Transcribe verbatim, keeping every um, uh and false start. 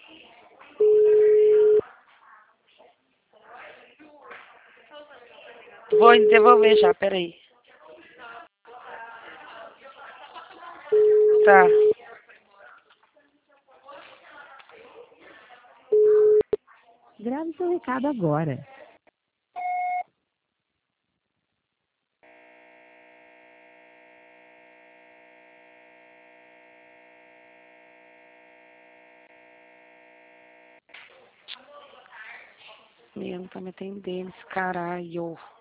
Vou devolver já, peraí. Tá. Grave seu recado agora. Meu, não tá me atendendo esse caralho.